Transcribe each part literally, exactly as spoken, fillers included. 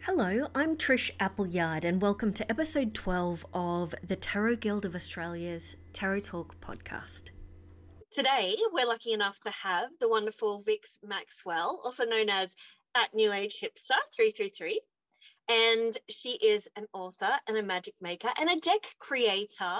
Hello, I'm Trish Appleyard, and welcome to episode twelve of the Tarot Guild of Australia's Tarot Talk podcast. Today, we're lucky enough to have the wonderful Vix Maxwell, also known as at New Age Hipster three three three. And she is an author and a magic maker and a deck creator.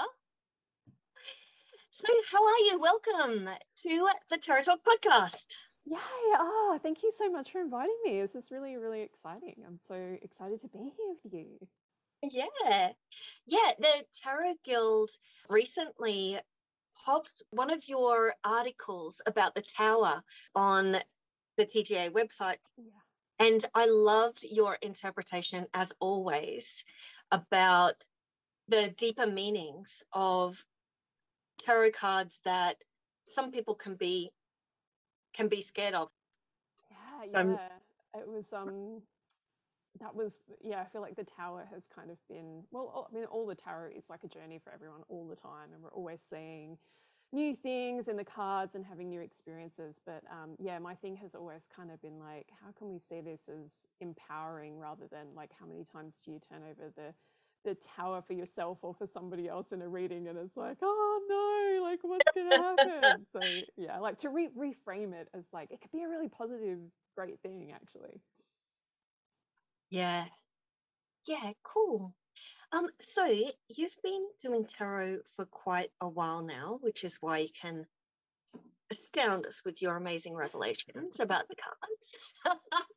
So, how are you? Welcome to the Tarot Talk podcast. Yay! Oh, thank you so much for inviting me. This is really, really exciting. I'm so excited to be here with you. Yeah. Yeah, the Tarot Guild recently popped one of your articles about the tower on the T G A website. Yeah. And I loved your interpretation, as always, about the deeper meanings of tarot cards that some people can be can be scared of. Yeah, So, um, yeah. It was um that was yeah, I feel like the tower has kind of been well, I mean all the tarot is like a journey for everyone all the time, and we're always seeing new things in the cards and having new experiences. But um yeah, my thing has always kind of been like, how can we see this as empowering rather than like how many times do you turn over the the tower for yourself or for somebody else in a reading and it's like, oh no, like what's gonna happen? So yeah, like to re- reframe it as like it could be a really positive, great thing actually. yeah, yeah, cool. Um, so you've been doing tarot for quite a while now, which is why you can astound us with your amazing revelations about the cards.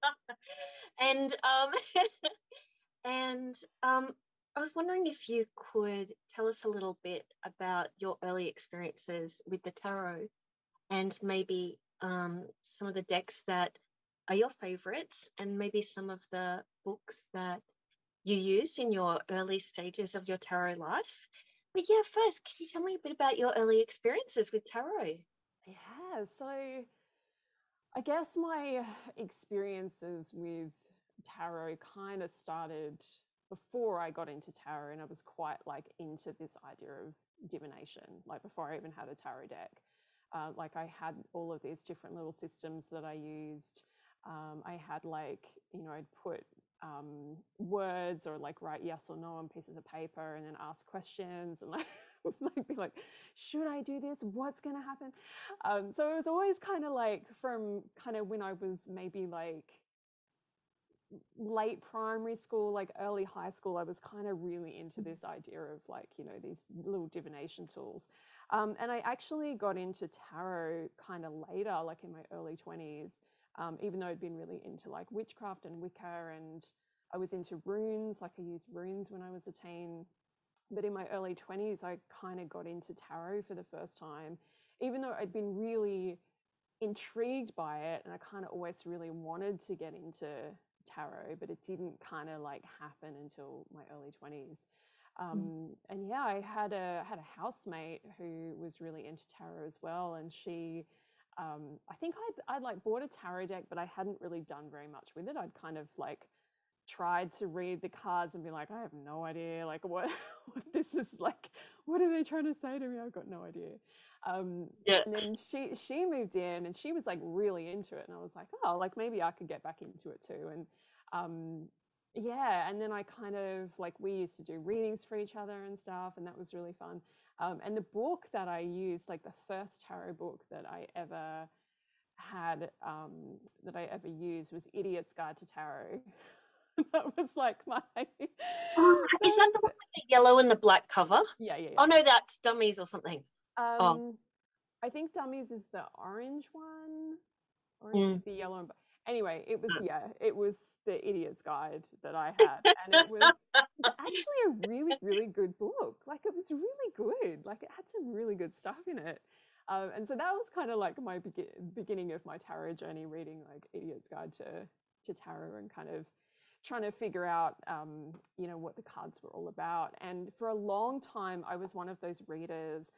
and um, and um, I was wondering if you could tell us a little bit about your early experiences with the tarot and maybe um, some of the decks that are your favorites and maybe some of the books that you used in your early stages of your tarot life. But yeah, first, can you tell me a bit about your early experiences with tarot? Yeah, so I guess my experiences with tarot kind of started before I got into tarot, and I was quite like into this idea of divination, like before I even had a tarot deck. Uh, like I had all of these different little systems that I used. Um, I had like, you know, I'd put um, words or like write yes or no on pieces of paper and then ask questions and like, like be like, should I do this? What's going to happen? Um, so it was always kind of like from kind of when I was maybe like late primary school, like early high school, I was kind of really into this idea of like, you know, these little divination tools. Um, and I actually got into tarot kind of later, like in my early twenties, um, even though I'd been really into like witchcraft and Wicca, and I was into runes, like I used runes when I was a teen. But in my early twenties, I kind of got into tarot for the first time, even though I'd been really intrigued by it and I kind of always really wanted to get into tarot, but it didn't kind of like happen until my early twenties. Um, and yeah, I had a had a housemate who was really into tarot as well, and she, um, I think I'd, I'd like bought a tarot deck, but I hadn't really done very much with it. I'd kind of like tried to read the cards and be like, I have no idea, like what, what this is like, what are they trying to say to me? I've got no idea. Um, Yeah. and then she she moved in and she was like really into it, and I was like, oh, like maybe I could get back into it too. And um, yeah, and then I kind of like we used to do readings for each other and stuff, and that was really fun. Um, and the book that I used, like the first tarot book that I ever had, um, that I ever used was Idiot's Guide to Tarot. That was like my that Oh, is that the was one with the yellow and the black cover? yeah, yeah, Oh yeah. no, that's Dummies or something. Oh, Um, I think Dummies is the orange one, or is mm. it the yellow and anyway, it was yeah, it was the Idiot's Guide that I had, and it was it was actually a really, really good book. Like it was really good. Like it had some really good stuff in it. Um, and so that was kind of like my be- beginning of my tarot journey, reading like Idiot's Guide to to Tarot and kind of trying to figure out, um, you know, what the cards were all about. And for a long time, I was one of those readers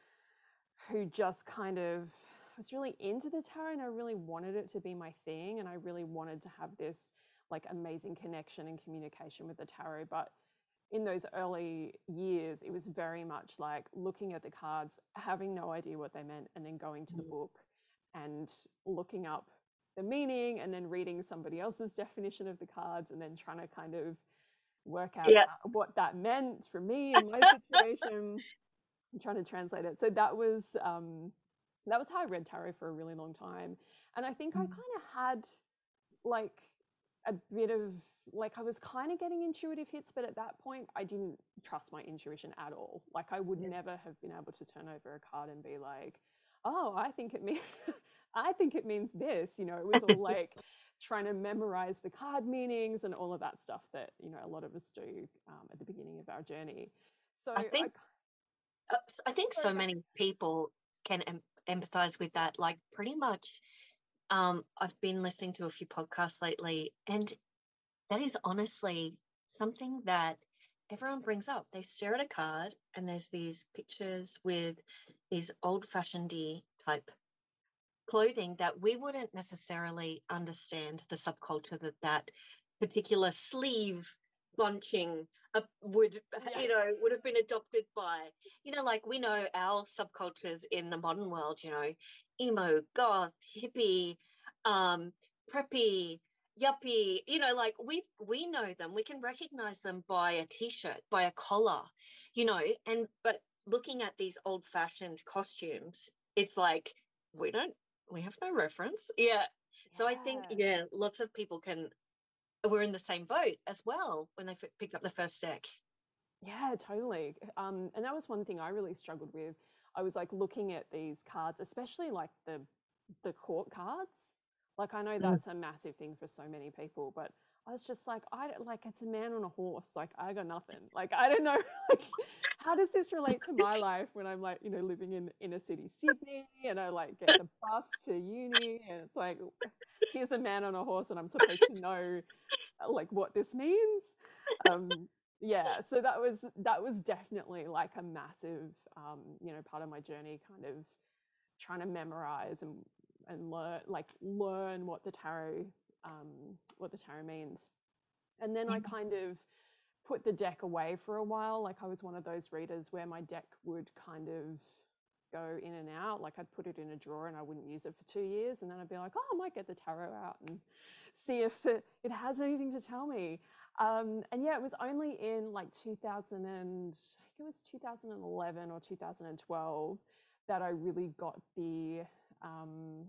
who just kind of was really into the tarot, and I really wanted it to be my thing, and I really wanted to have this like amazing connection and communication with the tarot. But in those early years, it was very much like looking at the cards, having no idea what they meant, and then going to the book and looking up the meaning and then reading somebody else's definition of the cards and then trying to kind of work out Yeah. how, what that meant for me in my situation and trying to translate it. So that was um, that was how I read tarot for a really long time. And I think I kind of had like a bit of like I was kind of getting intuitive hits, but at that point I didn't trust my intuition at all. Like I would Yeah. never have been able to turn over a card and be like, oh, I think it means I think it means this. You know, it was all like trying to memorize the card meanings and all of that stuff that, you know, a lot of us do um, at the beginning of our journey. So I think I, uh, I think so many people can em- empathize with that. Like pretty much, um, I've been listening to a few podcasts lately, and that is honestly something that everyone brings up. They stare at a card, and there's these pictures with these old-fashioned type clothing that we wouldn't necessarily understand the subculture that that particular sleeve bunching uh, would Yeah. you know would have been adopted by, you know like we know our subcultures in the modern world, you know emo, goth, hippie, um preppy, yuppie, you know like we we know them, we can recognize them by a t-shirt, by a collar, you know and but looking at these old-fashioned costumes, it's like we don't we have no reference. Yeah. So I think, yeah. yeah, lots of people can, we're in the same boat as well when they f- picked up the first deck. Yeah, totally. Um, and that was one thing I really struggled with. I was like looking at these cards, especially like the the court cards. Like I know Mm. that's a massive thing for so many people, but I was just like, I don't like it's a man on a horse. Like I got nothing. Like I don't know. Like how does this relate to my life when I'm like, you know, living in inner city Sydney and I like get the bus to uni and it's like here's a man on a horse and I'm supposed to know uh, like what this means. Um, yeah, so that was that was definitely like a massive um, you know, part of my journey, kind of trying to memorize and and learn like learn what the tarot um, what the tarot means. And then I kind of put the deck away for a while. Like I was one of those readers where my deck would kind of go in and out. Like I'd put it in a drawer and I wouldn't use it for two years. And then I'd be like, oh, I might get the tarot out and see if it, it has anything to tell me. Um, and yeah, it was only in like two thousand and I think it was two thousand eleven or two thousand twelve that I really got the um,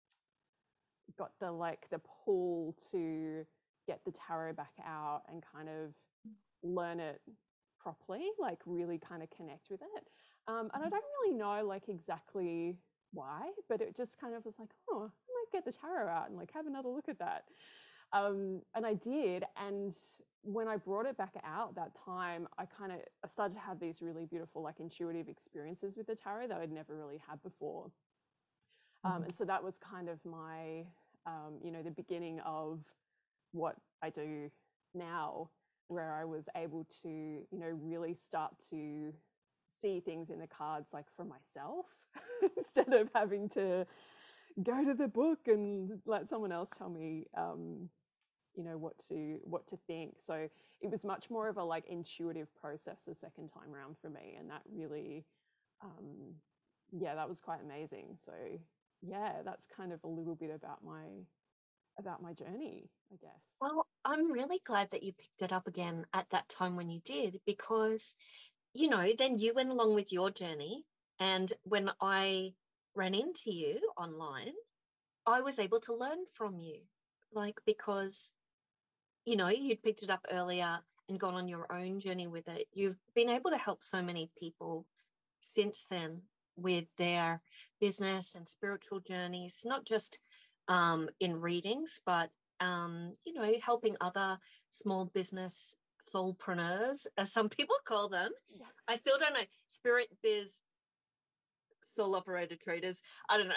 got the like the pull to get the tarot back out and kind of learn it properly, like really kind of connect with it. Um, and I don't really know like exactly why, but it just kind of was like, oh, I might get the tarot out and like have another look at that. Um, and I did. And when I brought it back out that time, I kind of I started to have these really beautiful, like intuitive experiences with the tarot that I'd never really had before. Um, and so that was kind of my, um, you know, the beginning of what I do now, where I was able to, you know, really start to see things in the cards like for myself instead of having to go to the book and let someone else tell me, um, you know, what to what to think. So it was much more of a like intuitive process the second time around for me, and that really, um, yeah, that was quite amazing. So yeah, that's kind of a little bit about my about my journey, I guess. Well, I'm really glad that you picked it up again at that time when you did, because, you know, then you went along with your journey. And when I ran into you online, I was able to learn from you, like, because, you know, you'd picked it up earlier and gone on your own journey with it. You've been able to help so many people since then with their business and spiritual journeys, not just um, in readings, but um, you know, helping other small business soulpreneurs, as some people call them. Yeah. I still don't know, spirit biz soul operator traders. I don't know.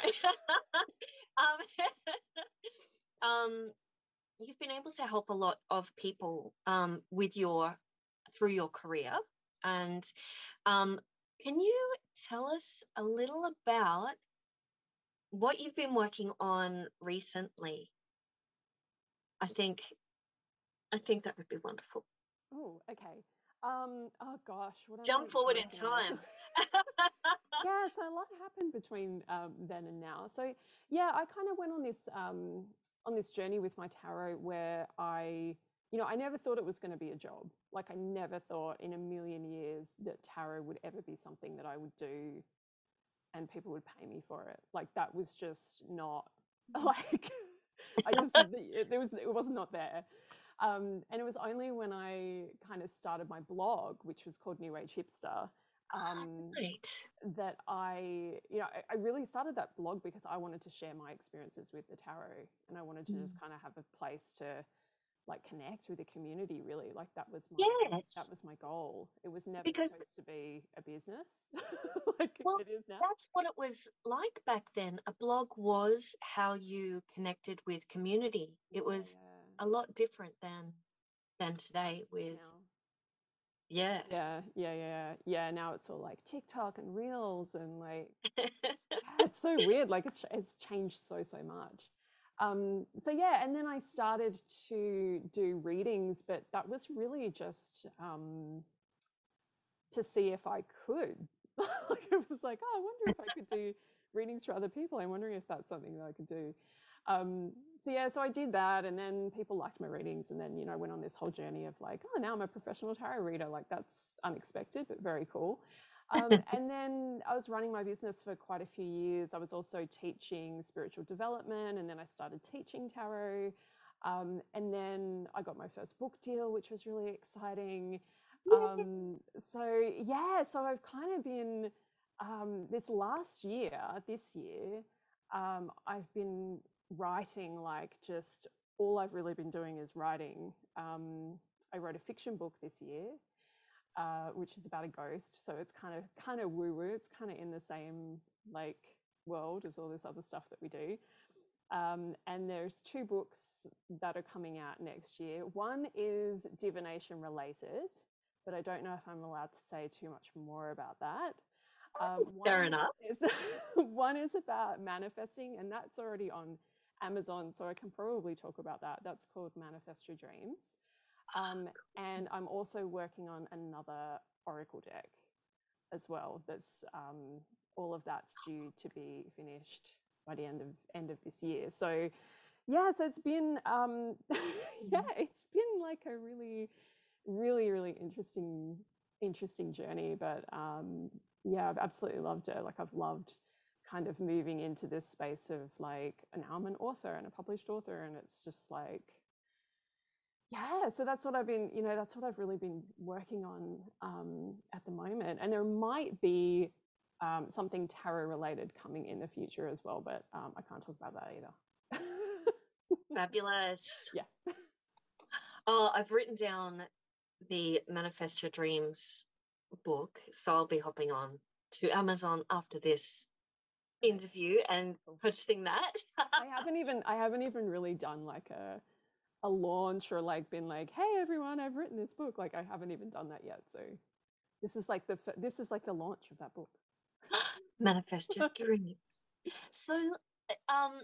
um, um, you've been able to help a lot of people um, with your through your career, and um, can you tell us a little about what you've been working on recently? I think I think that would be wonderful. Oh, okay. Um, oh gosh, what am I Jump forward in working on time. recently? Yeah, so a lot happened between um, then and now. So yeah, I kind of went on this. Um, on this journey with my tarot where I, you know, I never thought it was going to be a job. Like I never thought in a million years that tarot would ever be something that I would do and people would pay me for it. Like that was just not like I just it, it was it was not there. Um, and it was only when I kind of started my blog, which was called New Age Hipster, um, Right. that I, you know, I, I really started that blog because I wanted to share my experiences with the tarot, and I wanted to Mm. just kind of have a place to like connect with the community. Really, like that was my that Yes, was my goal. It was never because supposed to be a business like well, it is now. that's what it was like back then. A blog was how you connected with community. It Yeah, was yeah. a lot different than than today with Now. yeah. Yeah, yeah, yeah, yeah. Now it's all like TikTok and Reels and like, yeah, it's so weird. Like it's it's changed so so much. Um, so yeah, and then I started to do readings, but that was really just um, to see if I could. Like it was like, oh, I wonder if I could do readings for other people. I'm wondering if that's something that I could do. Um, so yeah, so I did that, and then people liked my readings, and then you know I went on this whole journey of like, oh, now I'm a professional tarot reader. Like that's unexpected, but very cool. Um, and then I was running my business for quite a few years. I was also teaching spiritual development, and then I started teaching tarot. Um, and then I got my first book deal, which was really exciting. Um, so yeah, so I've kind of been um, this last year, this year, um, I've been writing like just all I've really been doing is writing. Um, I wrote a fiction book this year, uh, which is about a ghost. So it's kind of kind of woo woo. It's kind of in the same like world as all this other stuff that we do. Um, and there's two books that are coming out next year. One is divination related, but I don't know if I'm allowed to say too much more about that. Um, Fair one enough. is one is about manifesting, and that's already on Amazon, so I can probably talk about that. That's called Manifest Your Dreams. Um, and I'm also working on another Oracle deck as well. That's um, all of that's due to be finished by the end of end of this year. So yeah, so it's been um, yeah, it's been like a really, really, really interesting interesting journey. But um, yeah, I've absolutely loved it. Like I've loved kind of moving into this space of like, and now I'm an author and a published author, and it's just like yeah, so that's what I've been, you know, that's what I've really been working on um, at the moment. And there might be um, something tarot related coming in the future as well, but um, I can't talk about that either. Fabulous. Yeah. Oh, I've written down the Manifest Your Dreams book, so I'll be hopping on to Amazon after this interview and purchasing that. I haven't even, I haven't even really done like a, a launch or like been like, hey everyone, I've written this book. Like I haven't even done that yet. So this is like the, this is like the launch of that book. Manifest Your Dreams. So, um,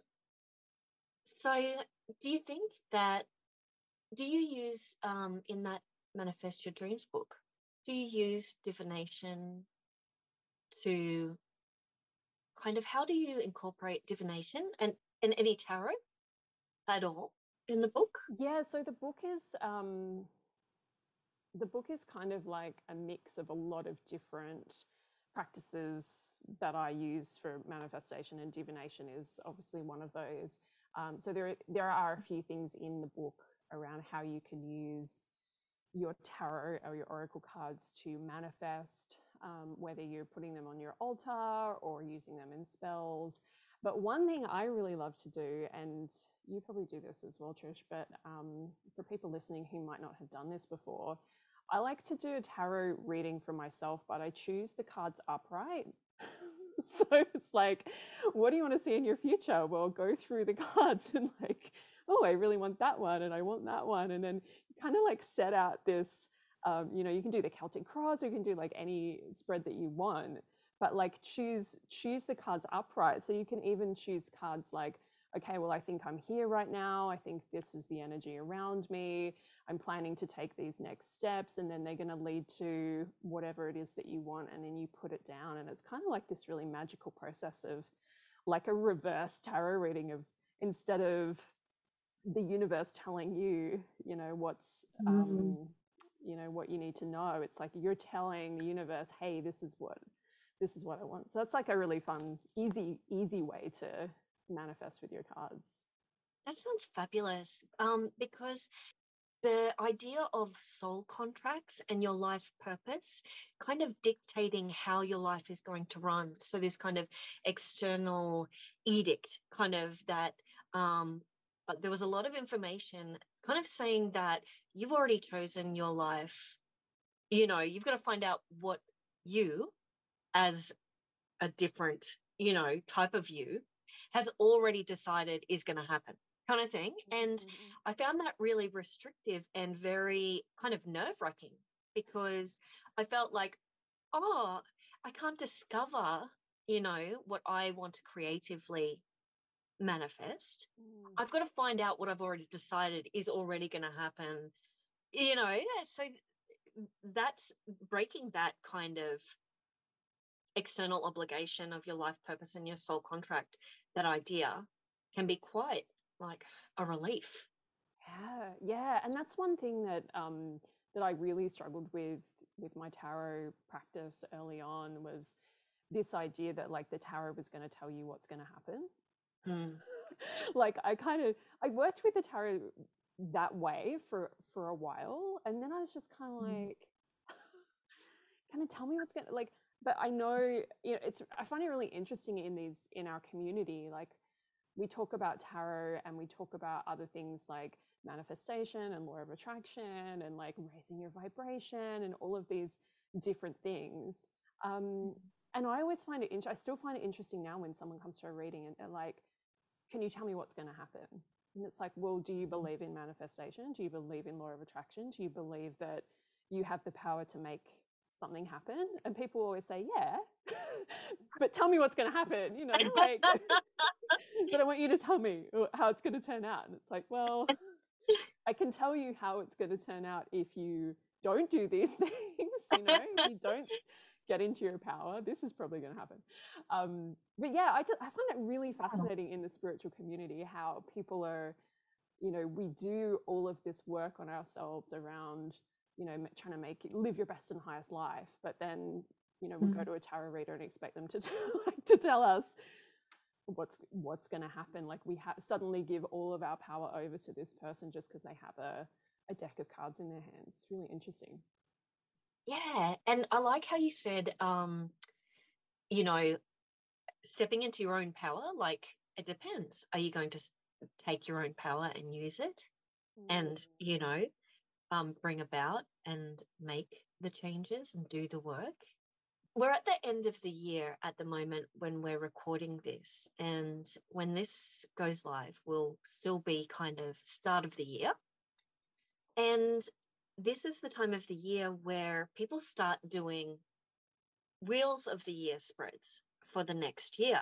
so do you think that, do you use um, in that Manifest Your Dreams book, do you use divination to kind of, how do you incorporate divination and, and any tarot at all in the book? Yeah, so the book is um the book is kind of like a mix of a lot of different practices that I use for manifestation, and divination is obviously one of those. Um, so there, there are a few things in the book around how you can use your tarot or your oracle cards to manifest, um, whether you're putting them on your altar or using them in spells. But one thing I really love to do, and you probably do this as well, Trish, but um, for people listening who might not have done this before, I like to do a tarot reading for myself, but I choose the cards upright. So it's like, what do you want to see in your future? Well, go through the cards and like, oh, I really want that one and I want that one. And then you kind of like set out this, um, you know, you can do the Celtic Cross, or you can do like any spread that you want, but like choose, choose the cards upright. So you can even choose cards like, okay, well, I think I'm here right now. I think this is the energy around me. I'm planning to take these next steps, and then they're going to lead to whatever it is that you want. And then you put it down. And it's kind of like this really magical process of like a reverse tarot reading of, instead of the universe telling you, you know, what's, Mm. um, you know, what you need to know. It's like you're telling the universe, hey, this is what, this is what I want. So that's like a really fun, easy, easy way to manifest with your cards. That sounds fabulous. Um, because the idea of soul contracts and your life purpose kind of dictating how your life is going to run. So this kind of external edict, kind of that um, but there was a lot of information kind of saying that you've already chosen your life. You know, you've got to find out what you, as a different, you know, type of you, has already decided is going to happen, kind of thing. And Mm-hmm. I found that really restrictive and very kind of nerve wracking, because I felt like, oh, I can't discover, you know, what I want to creatively manifest. Mm. I've got to find out what I've already decided is already going to happen, you know. So that's breaking that kind of external obligation of your life purpose and your soul contract. That idea can be quite like a relief. Yeah, yeah, and that's one thing that um, that I really struggled with with my tarot practice early on was this idea that like the tarot was going to tell you what's going to happen. Mm. Like I kind of I worked with the tarot that way for for a while, and then I was just kind of Mm. like, kind of tell me what's going to like. But I know, you know, it's I find it really interesting in these in our community, like we talk about tarot and we talk about other things like manifestation and law of attraction and like raising your vibration and all of these different things. Um, and I always find it interesting. I still find it interesting now when someone comes to a reading and they're like, can you tell me what's going to happen? And it's like, well, do you believe in manifestation? Do you believe in law of attraction? Do you believe that you have the power to make something happen? And people always say, yeah, but tell me what's going to happen, you know, like, but I want you to tell me how it's going to turn out. And it's like, well, I can tell you how it's going to turn out if you don't do these things, you know, if you don't get into your power, this is probably going to happen. Um, but yeah, I, just, I find it really fascinating in the spiritual community how people are, you know, we do all of this work on ourselves around, you know, trying to make live your best and highest life, but then, you know, we'll go to a tarot reader and expect them to like, to tell us what's what's going to happen. Like we ha- suddenly give all of our power over to this person just because they have a, a deck of cards in their hands. It's really interesting. Yeah, and I like how you said, um, you know, stepping into your own power. Like it depends. Are you going to take your own power and use it, and Mm. you know, um, bring about and make the changes and do the work? We're at the end of the year at the moment when we're recording this. And when this goes live, we'll still be kind of start of the year. And this is the time of the year where people start doing wheels of the year spreads for the next year.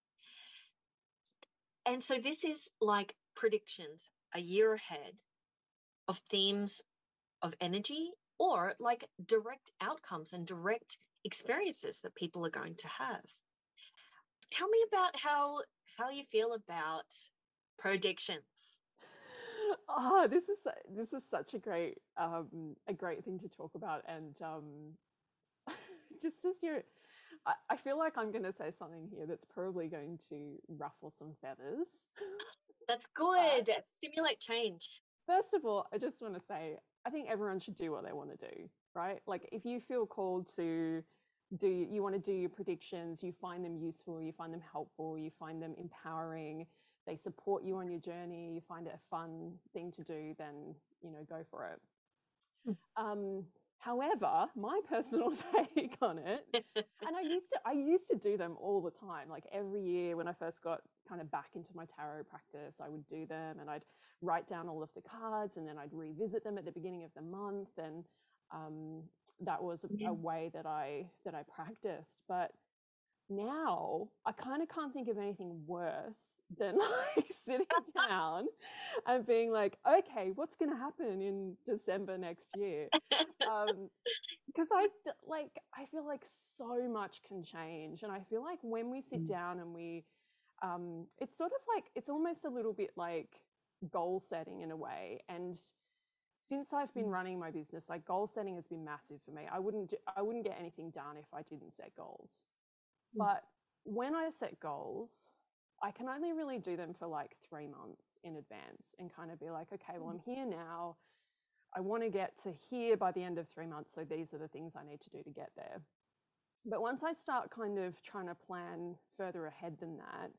And so this is like predictions a year ahead of themes of energy, or like direct outcomes and direct experiences that people are going to have. Tell me about how how you feel about predictions. Oh, this is this is such a great um, a great thing to talk about, and um, just as you're, I, I feel like I'm going to say something here that's probably going to ruffle some feathers. That's But good. Stimulate change. first of all, I just want to say I think everyone should do what they want to do, right? Like if you feel called to do, you want to do your predictions, you find them useful, you find them helpful, you find them empowering, they support you on your journey, you find it a fun thing to do, then, you know, go for it. Hmm. Um, however, my personal take on it, and I used to I used to do them all the time. Like every year when I first got kind of back into my tarot practice, I would do them and I'd write down all of the cards and then I'd revisit them at the beginning of the month. And um, that was a, Yeah. a way that I that I practiced. But now I kind of can't think of anything worse than like sitting down and being like, okay, what's going to happen in December next year? Um, because I like, I feel like so much can change. And I feel like when we sit down and we, um, it's sort of like, it's almost a little bit like goal setting in a way. And since I've been running my business, like goal setting has been massive for me. I wouldn't, I wouldn't get anything done if I didn't set goals. Mm. But when I set goals, I can only really do them for like three months in advance and kind of be like, okay, well, I'm here now. I want to get to here by the end of three months. So these are the things I need to do to get there. But once I start kind of trying to plan further ahead than that,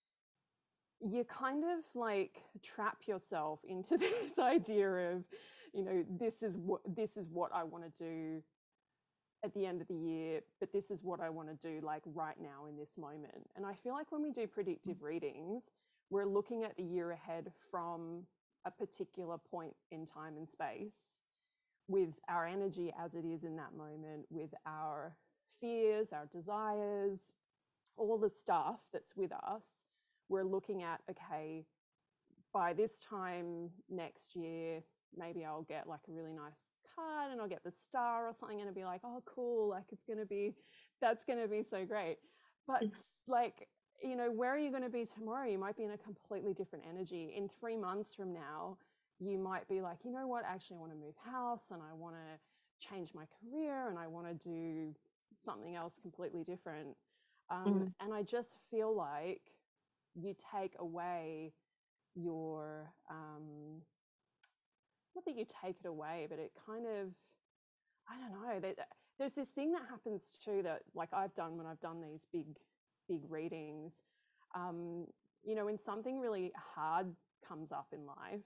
you kind of like trap yourself into this idea of, you know, this is what this is what I want to do at the end of the year, but this is what I want to do like right now in this moment. And I feel like when we do predictive readings, we're looking at the year ahead from a particular point in time and space, with our energy as it is in that moment, with our fears, our desires, all the stuff that's with us. We're looking at, okay, by this time next year, maybe I'll get like a really nice card and I'll get the star or something, and it'll be like, oh, cool, like it's going to be, that's going to be so great. But like, you know, where are you going to be tomorrow? You might be in a completely different energy. In three months from now, you might be like, you know what, actually I want to move house and I want to change my career and I want to do something else completely different. Um, Mm. and I just feel like you take away your, um, not that you take it away, but it kind of, I don't know, they, there's this thing that happens too that like I've done when I've done these big, big readings. Um, you know, when something really hard comes up in life,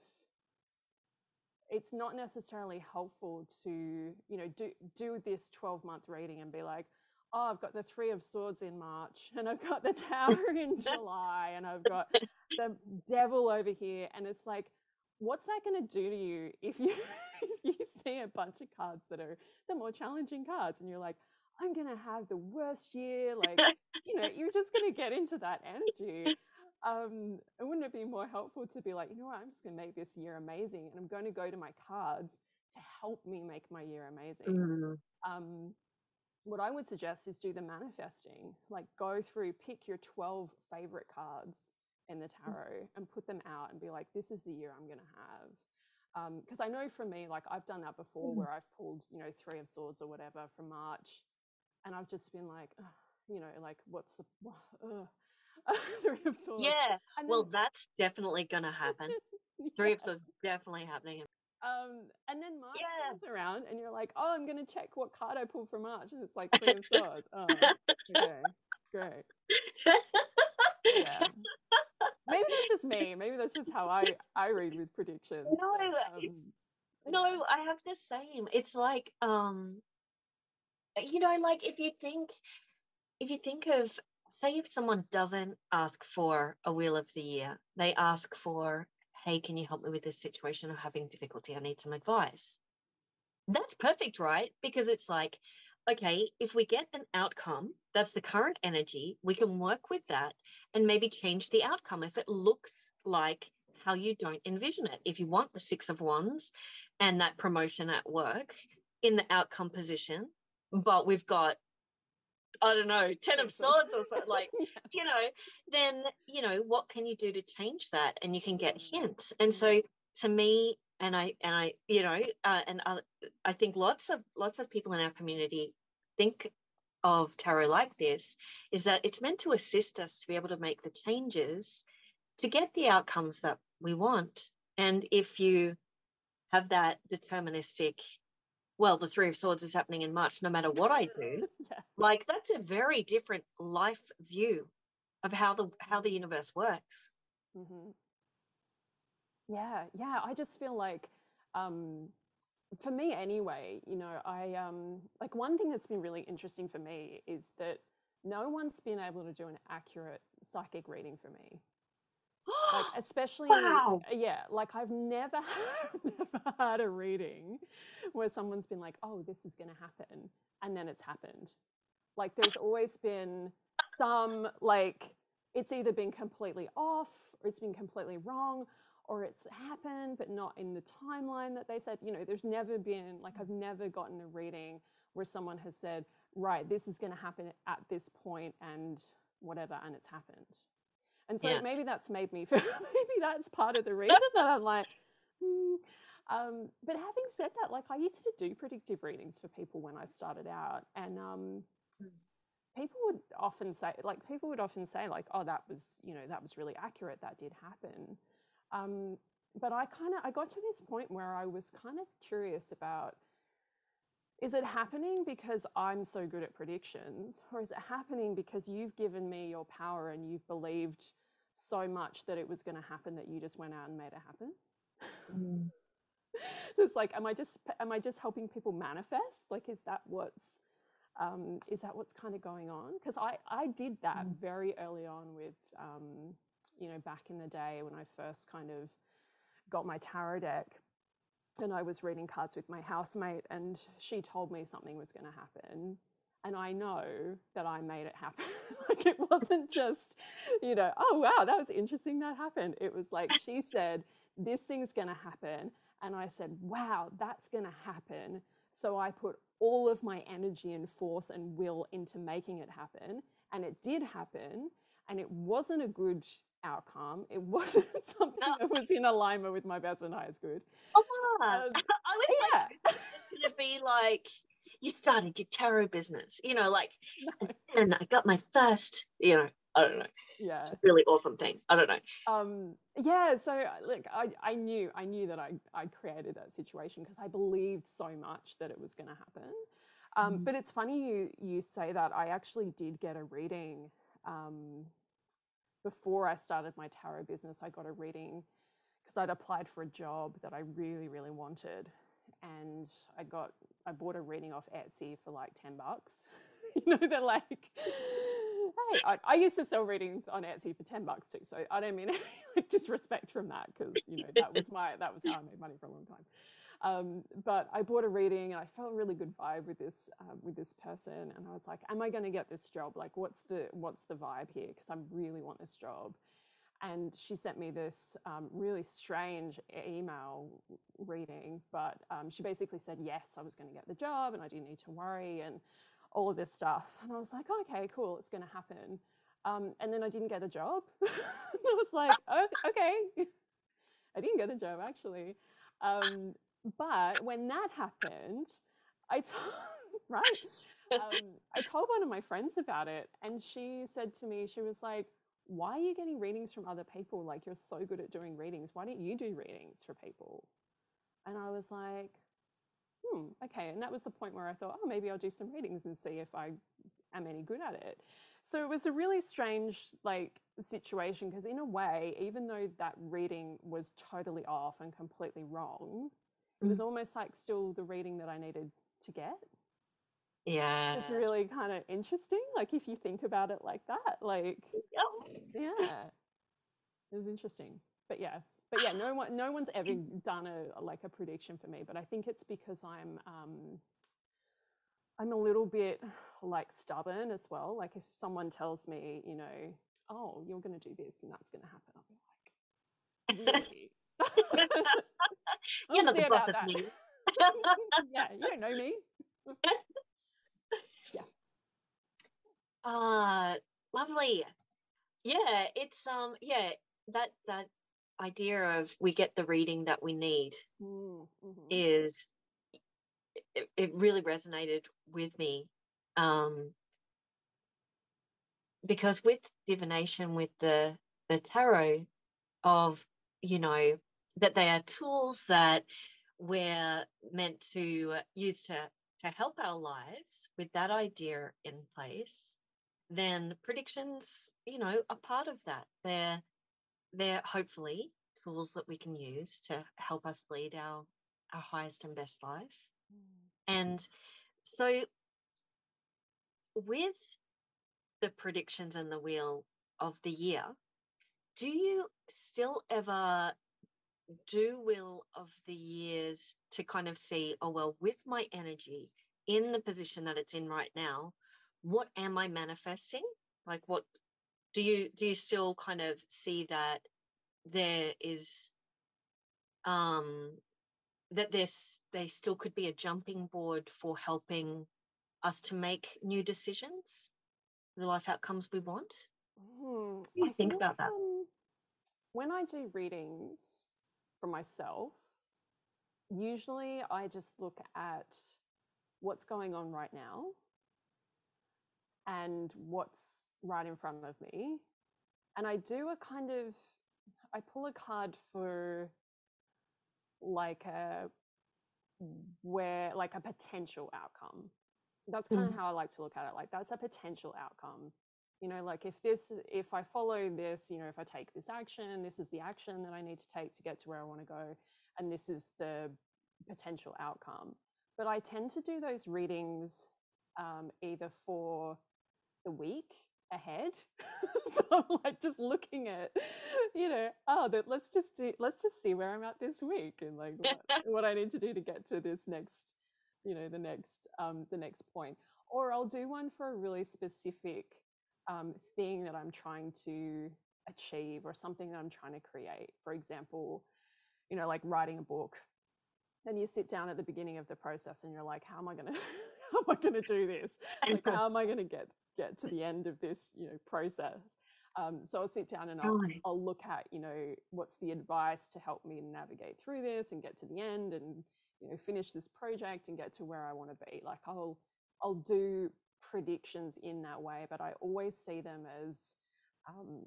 it's not necessarily helpful to, you know, do, do this twelve month reading and be like, oh, I've got the Three of Swords in March and I've got the Tower in July and I've got the Devil over here. And it's like, what's that going to do to you if you if you see a bunch of cards that are the more challenging cards and you're like, I'm going to have the worst year, like, you know, you're just going to get into that energy. Um, and wouldn't it be more helpful to be like, you know what, I'm just going to make this year amazing and I'm going to go to my cards to help me make my year amazing. Mm. Um, what I would suggest is do the manifesting, like go through, pick your twelve favorite cards in the tarot and put them out and be like, this is the year I'm going to have. Because um, I know for me, like I've done that before where I've pulled, you know, Three of Swords or whatever from March. And I've just been like, uh, you know, like what's the, uh, Three of Swords. Yeah, And well, then, that's definitely going to happen. Three of Swords definitely happening. Um, and then March Yeah. comes around and you're like, oh, I'm going to check what card I pulled for March. And it's like Three of Swords. Oh, okay, great. Yeah. Maybe that's just me. Maybe that's just how I, I read with predictions. No, but, um, it's, yeah. no, I have the same. It's like, um, you know, like if you think, if you think of, say if someone doesn't ask for a wheel of the year, they ask for, hey, can you help me with this situation? I'm having difficulty. I need some advice. That's perfect, right? Because it's like, okay, if we get an outcome, that's the current energy, we can work with that and maybe change the outcome if it looks like how you don't envision it. If you want the Six of Wands and that promotion at work in the outcome position, but we've got, I don't know, Ten of Swords or something, like, Yeah. you know, then, you know, what can you do to change that? And you can get hints. And so to me, and I, and I, you know, uh, and uh, I think lots of, lots of people in our community think of tarot like this, is that it's meant to assist us to be able to make the changes to get the outcomes that we want. And if you have that deterministic, well, the Three of Swords is happening in March, no matter what I do, Yeah. like that's a very different life view of how the how the universe works. Mm-hmm. Yeah, yeah. I just feel like, um, for me anyway, you know, I um, like one thing that's been really interesting for me is that no one's been able to do an accurate psychic reading for me. Like especially, Wow. yeah, like I've never never had a reading where someone's been like, oh, this is going to happen, and then it's happened. Like there's always been some, like it's either been completely off or it's been completely wrong, or it's happened but not in the timeline that they said. You know, there's never been, like I've never gotten a reading where someone has said, right, this is going to happen at this point and whatever, and it's happened. And so Yeah. maybe that's made me feel, maybe that's part of the reason that I'm like, hmm. Um, but having said that, like I used to do predictive readings for people when I started out, and um, Mm. people would often say, like people would often say, like, oh, that was, you know, that was really accurate. That did happen. Um, but I kind of, I got to this point where I was kind of curious about, is it happening because I'm so good at predictions, or is it happening because you've given me your power and you've believed so much that it was going to happen that you just went out and made it happen? Mm. So it's like, am I just am I just helping people manifest? Like, is that what's um, is that what's kind of going on? Because I I did that Mm. very early on with um, you know, back in the day when I first kind of got my tarot deck, and I was reading cards with my housemate, and she told me something was going to happen. And I know that I made it happen. Like it wasn't just, you know, oh, wow, that was interesting that happened. It was like she said, this thing's going to happen. And I said, wow, that's going to happen. So I put all of my energy and force and will into making it happen. And it did happen. And it wasn't a good outcome. It wasn't something Oh, that was in alignment with my best and highest good. oh, wow. Um, I was yeah. like, it's going to be like, you started your tarot business, you know, like, No. and I got my first, you know, I don't know, Yeah. really awesome thing. I don't know. Um, yeah. So look, I, I knew, I knew that I, I created that situation because I believed so much that it was going to happen. Um, Mm. but it's funny you, you say that. I actually did get a reading um, before I started my tarot business. I got a reading because I'd applied for a job that I really, really wanted. And I got, I bought a reading off Etsy for like ten bucks. You know, they're like, hey, I, I used to sell readings on Etsy for ten bucks too. So I don't mean any like disrespect from that, because, you know, that was my, that was how I made money for a long time. Um, but I bought a reading and I felt a really good vibe with this, uh, with this person. And I was like, am I going to get this job? Like, what's the, what's the vibe here? Because I really want this job. And she sent me this um, really strange email reading, but um, she basically said, yes, I was going to get the job and I didn't need to worry and all of this stuff. And I was like, oh, okay, cool, it's going to happen. Um, and then I didn't get a job. I was like, oh, okay. I didn't get the job, actually. Um, but when that happened, I told, right? Um, I told one of my friends about it, and she said to me, she was like, why are you getting readings from other people? Like, you're so good at doing readings. Why don't you do readings for people? And I was like, hmm, okay. And that was the point where I thought, oh, maybe I'll do some readings and see if I am any good at it. So it was a really strange, like, situation, because in a way, even though that reading was totally off and completely wrong, it was almost like still the reading that I needed to get. Yeah. It's really kind of interesting, like if you think about it like that, like, yeah, it was interesting. But yeah, but yeah, no one, no one's ever done a like a prediction for me. But I think it's because I'm, um, I'm a little bit like stubborn as well. Like if someone tells me, you know, oh, you're going to do this and that's going to happen, I'll be like, really? You're I'll not see the boss about of that. me. Yeah, you don't know me. Yeah. Ah, lovely. Yeah, it's um yeah, that that idea of we get the reading that we need Mm, mhm. is it, it really resonated with me. Um because with divination, with the the tarot, of, you know, that they are tools that we're meant to use to to help our lives, with that idea in place, then predictions, you know, are part of that. They're they're hopefully tools that we can use to help us lead our our highest and best life. And so with the predictions and the wheel of the year, do you still ever do wheel of the years to kind of see, oh, well, with my energy in the position that it's in right now, what am I manifesting? Like, what do you do you still kind of see that there is um that there's they still could be a jumping board for helping us to make new decisions, the life outcomes we want? Hmm, What do you I think think about that? um, when I do readings for myself, usually I just look at what's going on right now and what's right in front of me. And I do a kind of, I pull a card for like a, where, like a potential outcome. That's kind of Mm. how I like to look at it. Like that's a potential outcome. You know, like if this, if I follow this, you know, if I take this action, this is the action that I need to take to get to where I want to go. And this is the potential outcome. But I tend to do those readings um, either for the week ahead. So I'm like just looking at, you know, oh, that let's just do, let's just see where I'm at this week and like what, what I need to do to get to this next, you know, the next, um, the next point. Or I'll do one for a really specific um, thing that I'm trying to achieve or something that I'm trying to create. For example, you know, like writing a book, and you sit down at the beginning of the process and you're like, how am I going to how am I going to do this, like how am I going to get get to the end of this, you know, process. Um, so I'll sit down and I'll, Right. I'll look at, you know, what's the advice to help me navigate through this and get to the end and, you know, finish this project and get to where I want to be. Like I'll I'll do predictions in that way, but I always see them as um,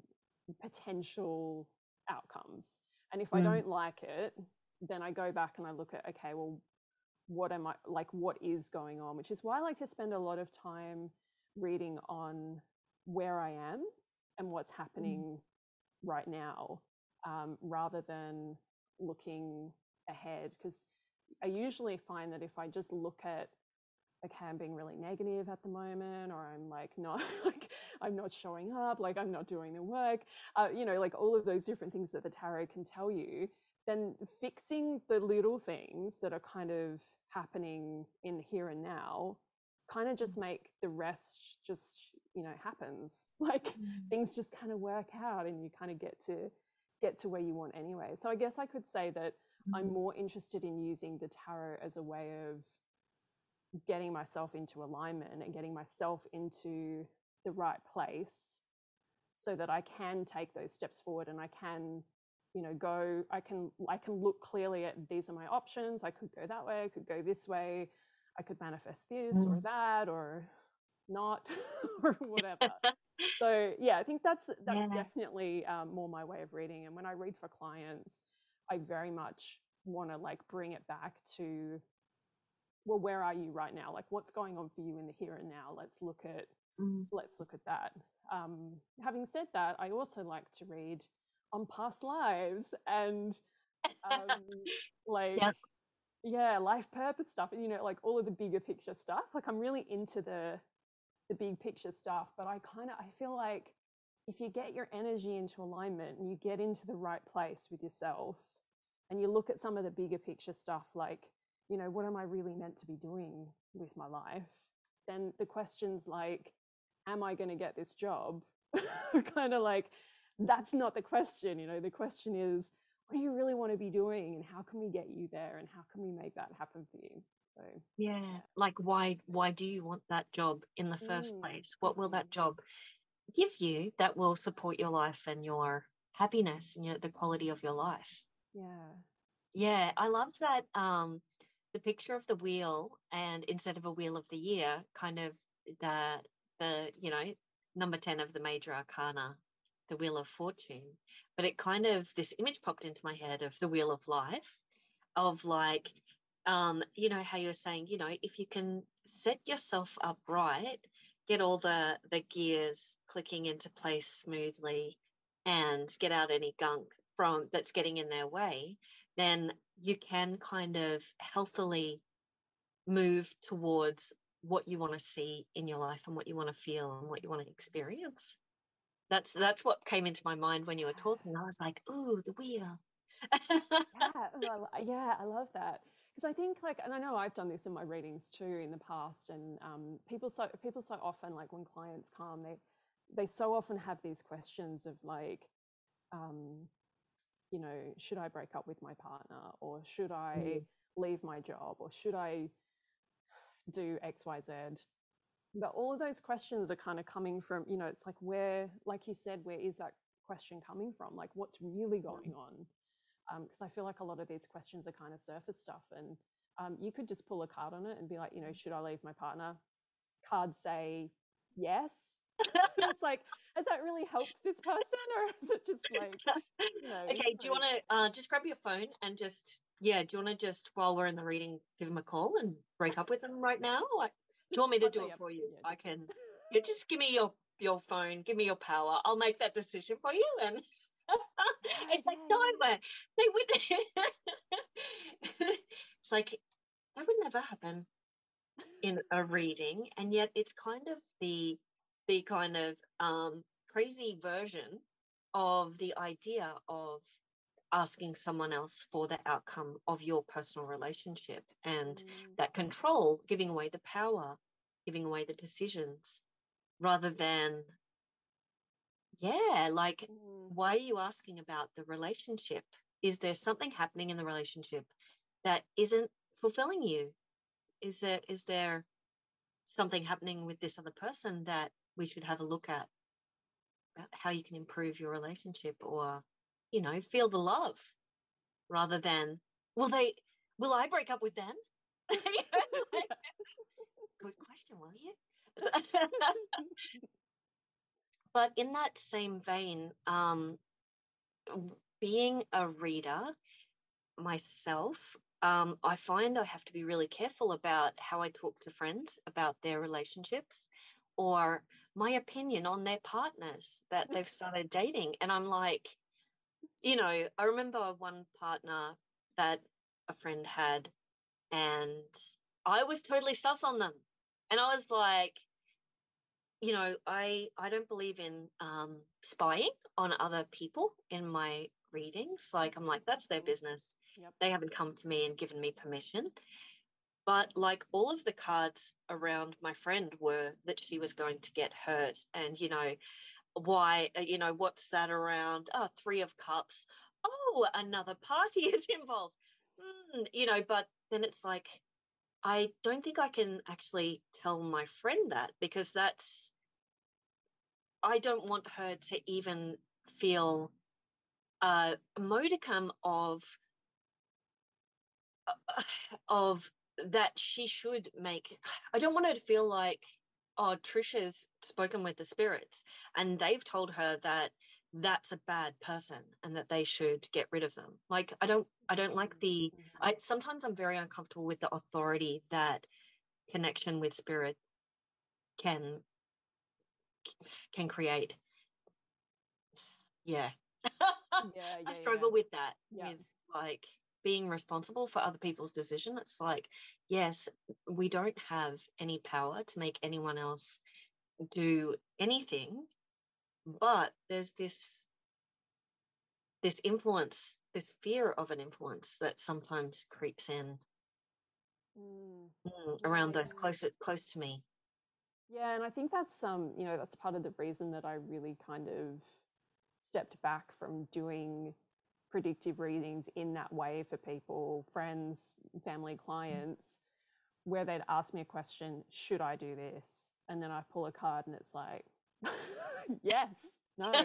potential outcomes. And if I Mm. don't like it, then I go back and I look at, okay, well, what am I like, what is going on? Which is why I like to spend a lot of time reading on where I am and what's Mm. happening right now, um, rather than looking ahead. Because I usually find that if I just look at, okay, I'm being really negative at the moment, or I'm like not like I'm not showing up, like I'm not doing the work, uh, you know, like all of those different things that the tarot can tell you, then fixing the little things that are kind of happening in the here and now kind of just make the rest just, you know, happens. Like Mm. things just kind of work out and you kind of get to get to where you want anyway. So I guess I could say that I'm Mm. more interested in using the tarot as a way of getting myself into alignment and getting myself into the right place so that I can take those steps forward and I can, you know, go, I can, I can look clearly at these are my options. I could go that way, I could go this way, I could manifest this or Mm. that or not or whatever. So yeah, I think that's that's Yeah. definitely um, more my way of reading. And when I read for clients, I very much want to like bring it back to, well, where are you right now? Like what's going on for you in the here and now? Let's look at Mm. let's look at that. Um, having said that, I also like to read on past lives and um, like Yep. yeah, life purpose stuff, and you know, like all of the bigger picture stuff. Like I'm really into the the big picture stuff, but I kind of I feel like if you get your energy into alignment and you get into the right place with yourself and you look at some of the bigger picture stuff, like, you know, what am I really meant to be doing with my life? Then the questions like, am I going to get this job? Kind of like, that's not the question. You know, the question is, what do you really want to be doing and how can we get you there and how can we make that happen for you? So, Yeah. yeah. Like why why do you want that job in the first Mm, place? What will mm, that job give you that will support your life and your happiness and your, the quality of your life? yeah. Yeah, I love that um the picture of the wheel, and instead of a wheel of the year, kind of the the you know number ten of the major arcana, the wheel of fortune. But it kind of, this image popped into my head of the wheel of life, of like, um you know how you're saying, you know if you can set yourself up right, get all the the gears clicking into place smoothly and get out any gunk from that's getting in their way, then you can kind of healthily move towards what you want to see in your life and what you want to feel and what you want to experience. That's that's what came into my mind when you were talking. I was like, ooh, the wheel. Yeah, oh, I lo- yeah, I love that because I think like, and I know I've done this in my readings too in the past, and um, people so people so often like when clients come, they they so often have these questions of like, um, you know, should I break up with my partner, or should I Mm. leave my job, or should I do X, Y, Z? but all of those questions are kind of coming from, you know, it's like, where, like you said, where is that question coming from? Like, what's really going on? Because um, I feel like a lot of these questions are kind of surface stuff, and um, you could just pull a card on it and be like, you know, should I leave my partner? Cards say yes. It's like, has that really helped this person, or is it just like, you know? Okay, do you want to uh, just grab your phone and just, yeah, do you want to just, while we're in the reading, give him a call and break up with him right now? Like, do you want me to I'll do say it yep. for you? Yeah, I just- can. Yeah, just give me your your phone, give me your power. I'll make that decision for you. And it's like, no, but they would. It's like, that would never happen in a reading, and yet it's kind of the the kind of um, crazy version of the idea of asking someone else for the outcome of your personal relationship, and Mm. that control, giving away the power, giving away the decisions, rather than, yeah, like, Mm. why are you asking about the relationship? Is there something happening in the relationship that isn't fulfilling you? Is there is there something happening with this other person that we should have a look at, about how you can improve your relationship, or, you know, feel the love, rather than, will they, will I break up with them? Like, good question, will you? But in that same vein, um, being a reader myself, um, I find I have to be really careful about how I talk to friends about their relationships, or my opinion on their partners that they've started dating. And I'm like, you know, I remember one partner that a friend had, and I was totally sus on them. And I was like, you know, I I don't believe in um, spying on other people in my readings. Like, I'm like, that's their business. Yep. They haven't come to me and given me permission. But like, all of the cards around my friend were that she was going to get hurt, and, you know, why, uh, you know, what's that around? Oh, three of cups. Oh, another party is involved. Mm, you know, but then it's like, I don't think I can actually tell my friend that, because that's, I don't want her to even feel a modicum of uh, of that she should make. I don't want her to feel like, oh, Trisha's spoken with the spirits and they've told her that that's a bad person and that they should get rid of them. Like, I don't I don't like the Mm-hmm. I sometimes I'm very uncomfortable with the authority that connection with spirit can can create. Yeah. Yeah, I yeah, struggle yeah. with that, Yeah. with like being responsible for other people's decision. It's like, yes, we don't have any power to make anyone else do anything, but there's this this influence, this fear of an influence that sometimes creeps in, Mm. mm, Yeah, around those yeah. close close to me. Yeah, and I think that's um, you know, that's part of the reason that I really kind of stepped back from doing predictive readings in that way for people, friends, family, clients, where they'd ask me a question, should I do this? And then I pull a card and it's like, yes, no.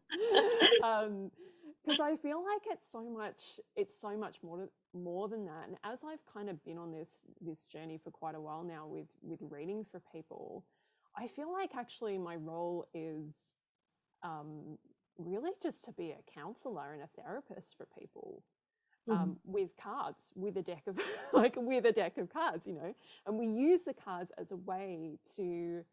um, because I feel like it's so much, it's so much more to, more than that. And as I've kind of been on this this journey for quite a while now with with reading for people, I feel like actually my role is um, really just to be a counselor and a therapist for people, um, with cards, with a deck of like with a deck of cards, you know, and we use the cards as a way to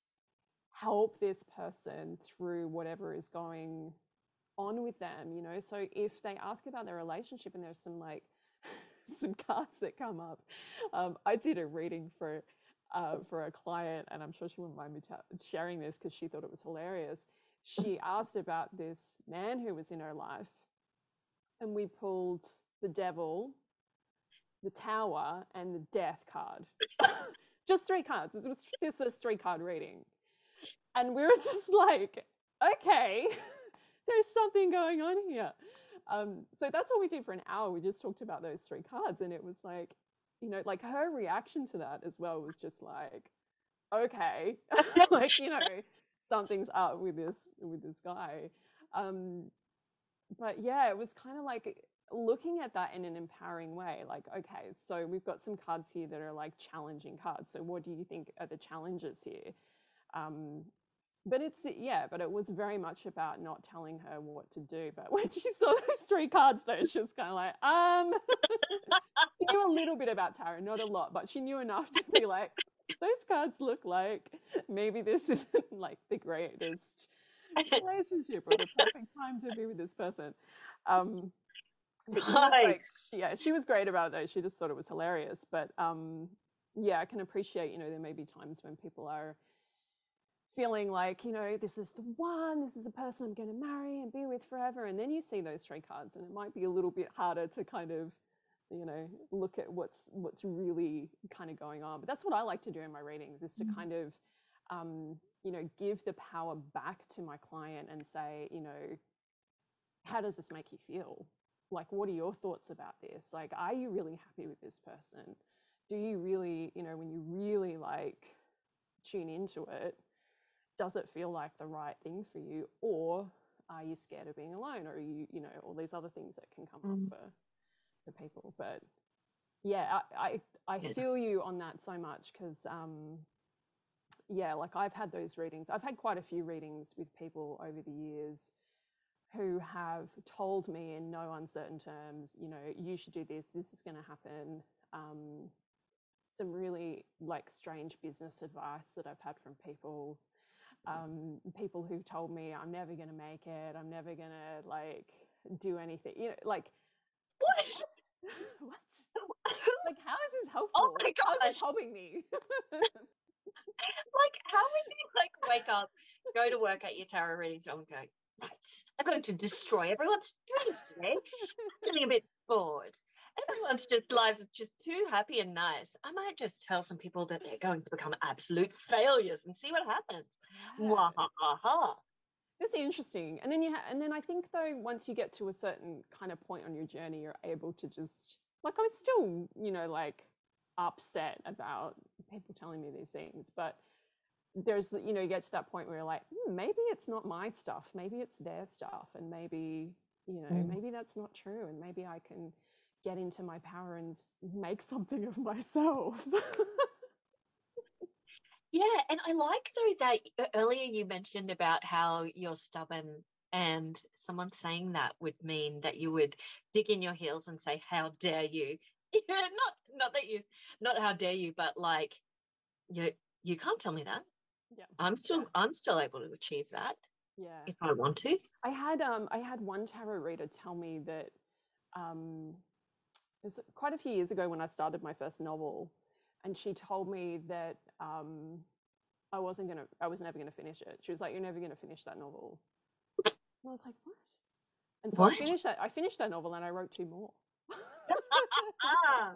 help this person through whatever is going on with them, you know. So if they ask about their relationship and there's some like some cards that come up, um, I did a reading for uh, for a client, and I'm sure she wouldn't mind me t- sharing this because she thought it was hilarious. She asked about this man who was in her life, and we pulled the devil, the tower, and the death card. Just three cards. This was this was three card reading, and we were just like, okay, there's something going on here. Um, so that's what we did for an hour. We just talked about those three cards, and it was like, you know, like her reaction to that as well was just like, okay, like, you know, something's up with this with this guy. Um, but yeah, it was kind of like looking at that in an empowering way. Like, okay, so we've got some cards here that are like challenging cards. So what do you think are the challenges here? Um, but it's yeah, but it was very much about not telling her what to do. But when she saw those three cards, though, she was kind of like, um, she knew a little bit about tarot, not a lot, but she knew enough to be like, those cards look like maybe this isn't like the greatest relationship or the perfect time to be with this person. Um, but she was like, Right. she, yeah, she was great about it though. She just thought it was hilarious. But um, yeah, I can appreciate, you know, there may be times when people are feeling like, you know, this is the one, this is a person I'm going to marry and be with forever. And then you see those three cards and it might be a little bit harder to kind of, you know, look at what's what's really kind of going on. But that's what I like to do in my readings, is to Mm. kind of, um, you know, give the power back to my client and say, you know, how does this make you feel? Like, what are your thoughts about this? Like, are you really happy with this person? Do you really, you know, when you really like tune into it, does it feel like the right thing for you? Or are you scared of being alone? Or are you, you know, all these other things that can come Mm. up for, for people. But yeah, I, I, I Yeah. feel you on that so much because, um, yeah, like I've had those readings. I've had quite a few readings with people over the years who have told me in no uncertain terms, you know, you should do this, this is going to happen. Um, some really like strange business advice that I've had from people. Um, people who told me I'm never going to make it, I'm never going to like do anything, you know, like What? what? What? Like, how is this Oh helpful? my How is this gosh. helping me? Like, how would you like wake up, go to work at your tarot reading job and go, right, I'm going to destroy everyone's dreams today. I'm feeling a bit bored. Everyone's just lives are just too happy and nice. I might just tell some people that they're going to become absolute failures and see what happens. Yeah. Wahaha. It's interesting. And then you ha- and then I think though, once you get to a certain kind of point on your journey, you're able to just like I was still, you know, like upset about people telling me these things, but there's, you know, you get to that point where you're like, hmm, maybe it's not my stuff, maybe it's their stuff, and maybe, you know, Mm. maybe that's not true, and maybe I can get into my power and make something of myself. Yeah, and I like though that uh, earlier you mentioned about how you're stubborn, and someone saying that would mean that you would dig in your heels and say, "How dare you?" Yeah, not not that you, not how dare you, but like you you can't tell me that. Yeah, I'm still yeah, I'm still able to achieve that yeah. if I want to. I had um I had one tarot reader tell me that um it was quite a few years ago when I started my first novel, and she told me that um I wasn't gonna I was never gonna finish it. She was like, "You're never gonna finish that novel." And I was like, "What?" And so I What? finished that I finished that novel and I wrote two more. Ah,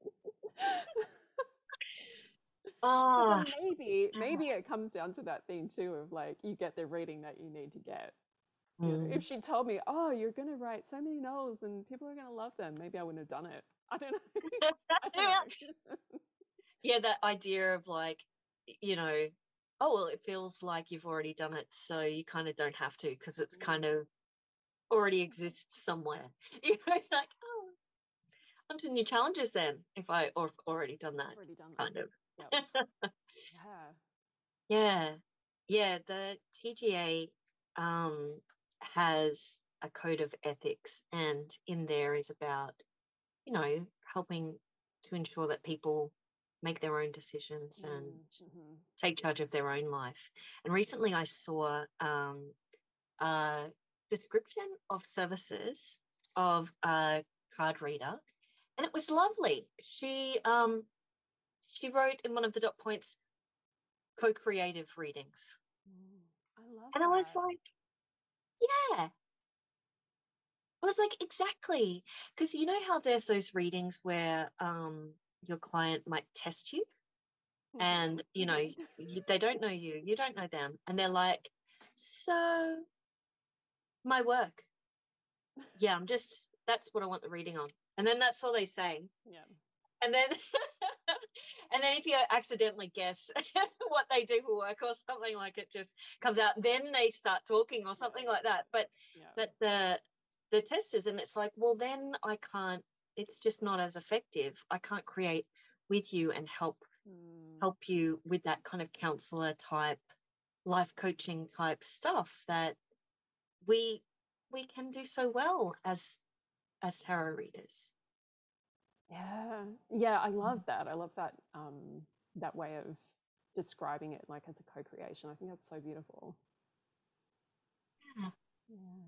But oh, then maybe maybe it comes down to that thing too of like you get the reading that you need to get. You know, mm. if she told me, "Oh, you're gonna write so many novels and people are gonna love them," maybe I wouldn't have done it. I don't know. I don't know. Yeah, that idea of like, you know, oh well, it feels like you've already done it, so you kind of don't have to because it's kind of already exists somewhere. You know, like, oh, onto new challenges then, if I or already done that, Already done kind of. that. Yep. Yeah. Yeah, yeah. The T G A um, has a code of ethics, and in there is about, you know, helping to ensure that people make their own decisions and Mm-hmm. take charge of their own life. And recently I saw um, a description of services of a card reader, and it was lovely. She um, she wrote in one of the dot points, co-creative readings. Mm, I love And I was that. like, yeah. I was like, exactly. Because you know how there's those readings where um, your client might test you Mm-hmm. and, you know, you, they don't know you, you don't know them. And they're like, so my work. Yeah, I'm just, that's what I want the reading on. And then that's all they say. Yeah. and then and then if you accidentally guess what they do for work or something, like it just comes out, then they start talking or something like that. But Yeah. but the the testers, and it's like, well, then I can't, it's just not as effective. I can't create with you and help Mm. help you with that kind of counselor type, life coaching type stuff that we we can do so well as as tarot readers. Yeah. Yeah, I love that. I love that um that way of describing it, like as a co-creation. I think that's so beautiful. Yeah. Yeah.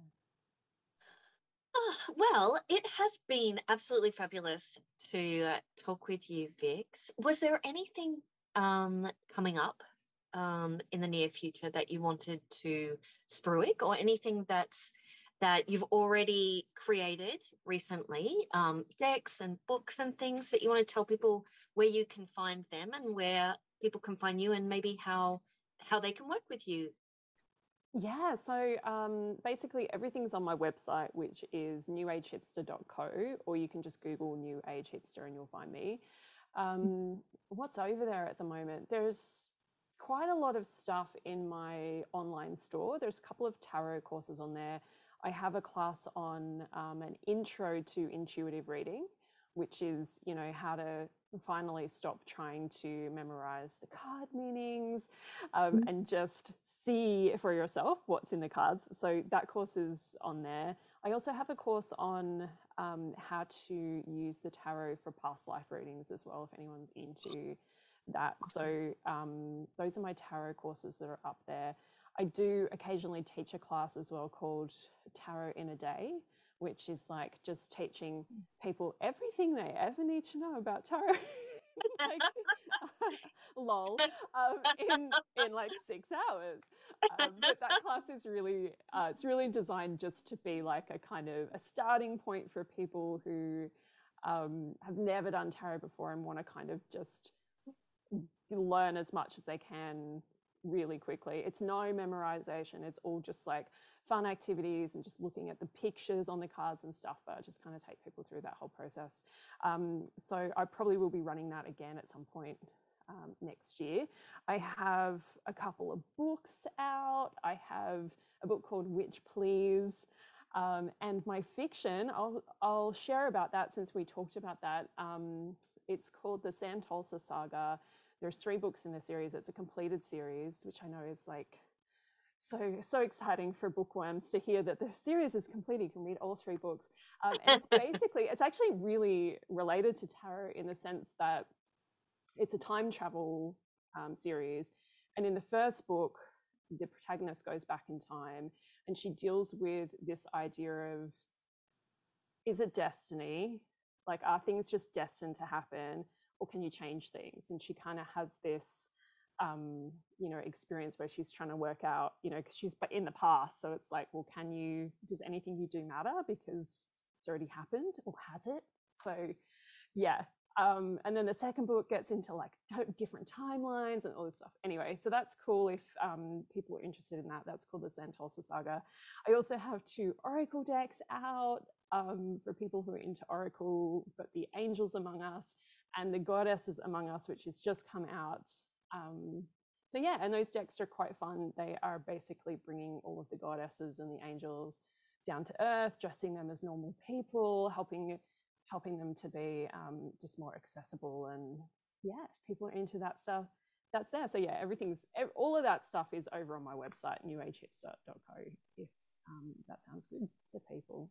Oh, well, it has been absolutely fabulous to uh, talk with you, Vix. Was there anything um, coming up um, in the near future that you wanted to spruik, or anything that's that you've already created recently, um, decks and books and things that you want to tell people where you can find them and where people can find you, and maybe how how they can work with you? Yeah, so um, basically everything's on my website, which is new age hipster dot co, or you can just Google New Age Hipster and you'll find me. Um, what's over there at the moment? There's quite a lot of stuff in my online store. There's a couple of tarot courses on there. I have a class on um, an intro to intuitive reading, which is, you know, how to finally stop trying to memorize the card meanings um, and just see for yourself what's in the cards. So that course is on there. I also have a course on um, how to use the tarot for past life readings as well, if anyone's into that. So um, those are my tarot courses that are up there. I do occasionally teach a class as well called Tarot in a Day, which is like just teaching people everything they ever need to know about tarot. Like, lol, um, in in like six hours. Um, but that class is really, uh, it's really designed just to be like a kind of a starting point for people who um, have never done tarot before and want to kind of just learn as much as they can really quickly. It's no memorization. It's all just like fun activities and just looking at the pictures on the cards and stuff, but I just kind of take people through that whole process. Um, so I probably will be running that again at some point um, next year. I have a couple of books out. I have a book called Witch Please. Um, and my fiction, I'll, I'll share about that since we talked about that. Um, it's called the Santolsa Saga. There's three books in the series. It's a completed series, which I know is like so so exciting for bookworms to hear that the series is complete. You can read all three books. Um, and it's basically, it's actually really related to tarot in the sense that it's a time travel um, series. And in the first book, the protagonist goes back in time and she deals with this idea of, is it destiny? Like, are things just destined to happen? Or can you change things? And she kind of has this, um, you know, experience where she's trying to work out, you know, because she's in the past. So it's like, well, can you, does anything you do matter because it's already happened, or has it? So yeah. Um, and then the second book gets into like different timelines and all this stuff. Anyway, so that's cool if um, people are interested in that. That's called the Santolsa Saga. I also have two Oracle decks out um, for people who are into Oracle, but the Angels Among Us and the Goddesses Among Us, which has just come out. Um, so yeah, and those decks are quite fun. They are basically bringing all of the goddesses and the angels down to earth, dressing them as normal people, helping helping them to be um, just more accessible. And yeah, if people are into that stuff, that's there. So yeah, everything's, all of that stuff is over on my website, new age hipster dot co, if um, that sounds good to people.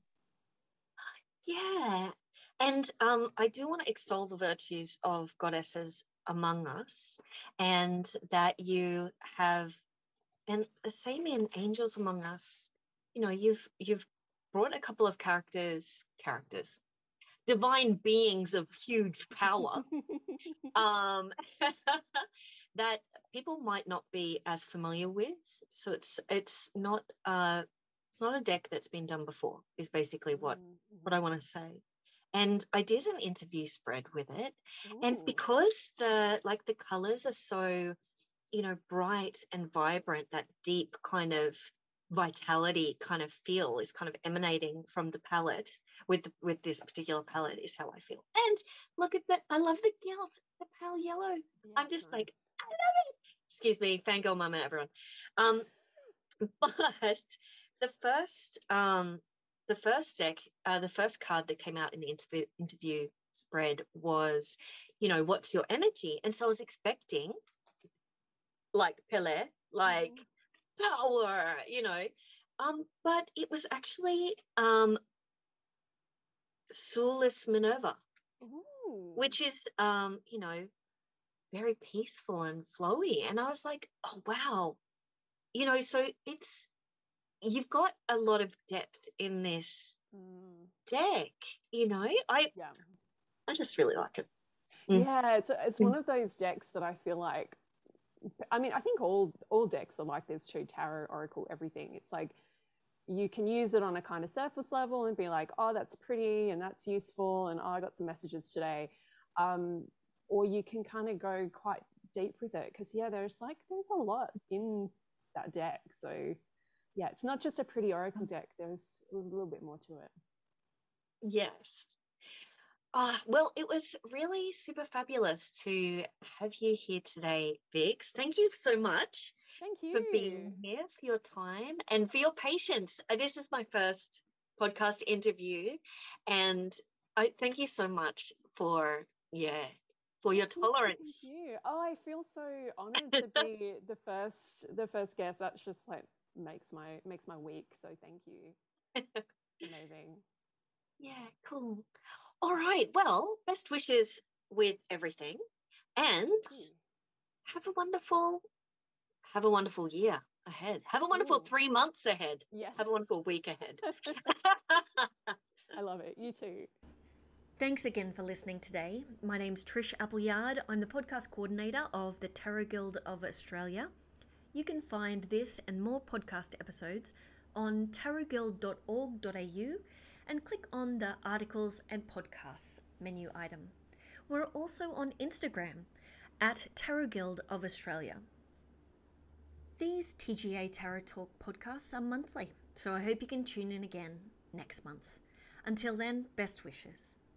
Yeah. And um, I do want to extol the virtues of Goddesses Among Us, and that you have, and the same in Angels Among Us, you know, you've you've brought a couple of characters, characters, divine beings of huge power, um, that people might not be as familiar with. So it's it's not uh it's not a deck that's been done before, is basically what Mm-hmm. what I want to say. And I did an interview spread with it. Ooh. And because the like the colors are so, you know, bright and vibrant, that deep kind of vitality kind of feel is kind of emanating from the palette with the, with this particular palette is how I feel. And look at that. I love the gills, the pale yellow. Yeah, I'm just nice. like, I love it. Excuse me, fangirl mama, everyone. Um, but the first, um, the first deck, uh, the first card that came out in the interview interview spread was, you know, what's your energy? And so I was expecting like Pele, like mm-hmm. power, you know, um, but it was actually um, Soulless Minerva, Ooh. Which is, um, you know, very peaceful and flowy. And I was like, oh, wow. You know, so it's, you've got a lot of depth in this mm. deck, you know. I yeah. I just really like it. Mm. Yeah, it's it's mm. one of those decks that I feel like, I mean, I think all all decks are like this too, tarot, oracle, everything. It's like you can use it on a kind of surface level and be like, oh, that's pretty and that's useful and oh, I got some messages today. Um, or you can kind of go quite deep with it because, yeah, there's like, there's a lot in that deck. So, yeah, it's not just a pretty oracle deck. There's, there's a little bit more to it. Yes. Uh, well, it was really super fabulous to have you here today, Vix. Thank you so much. Thank you. For being here, for your time, and for your patience. This is my first podcast interview, and I thank you so much for, yeah, for your tolerance. Thank you. Oh, I feel so honored to be the first, the first guest. That's just like makes my makes my week. So thank you. Amazing. Yeah, cool. All right. Well, best wishes with everything, and have a wonderful. Have a wonderful year ahead. Have a wonderful Ooh. three months ahead. Yes. Have a wonderful week ahead. I love it. You too. Thanks again for listening today. My name's Trish Appleyard. I'm the podcast coordinator of the Tarot Guild of Australia. You can find this and more podcast episodes on tarot guild dot org dot a u and click on the articles and podcasts menu item. We're also on Instagram at Tarot Guild of Australia. These T G A Tarot Talk podcasts are monthly, so I hope you can tune in again next month. Until then, best wishes.